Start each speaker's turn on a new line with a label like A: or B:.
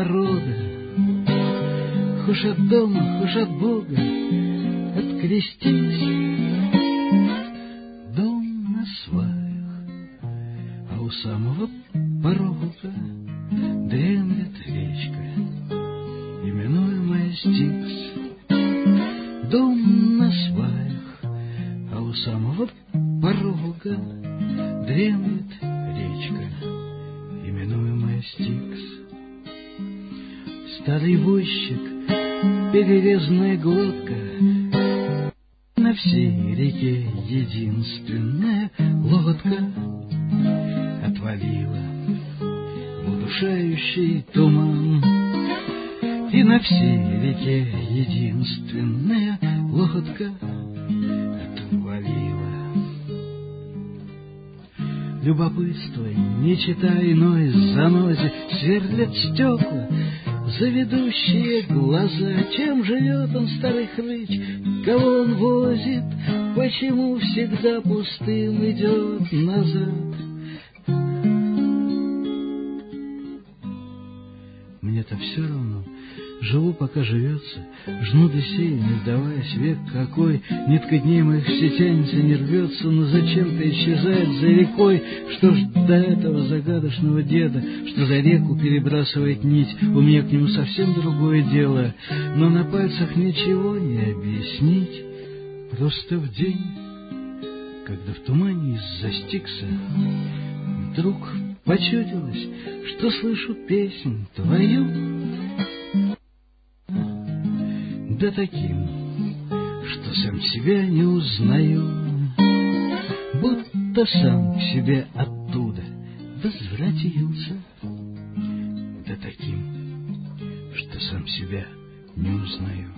A: порога, хошь от дома, хошь от Бога, открестилась. Дом на сваях, а у самого порога дремлет речка, именуемая Стикс. Дом на сваях, а у самого порога дремлет речка, именуемая Стикс. Старый возчик, перерезанная глотка, на всей реке единственная лодка отвалила в удушающий туман. И на всей реке единственная лодка отвалила. Любопытствуй, не читай иной занозе, сверлят стекла заведущие глаза. Чем живет он, старый хрыч, кого он возит, почему всегда пустым идет назад? Мне-то все равно, живу, пока живется, жну до сей, не вдаваясь век какой, нитка дней моих все тянется, не рвется, но зачем-то исчезает за рекой. Что ж до этого загадочного деда, что за реку перебрасывает нить, у меня к нему совсем другое дело, но на пальцах ничего не объяснить. Просто в день, когда в тумане из-за Стикса вдруг почудилось, что слышу песнь твою, да таким, что сам себя не узнаю, будто сам к себе оттуда возвратился, да таким, что сам себя не узнаю.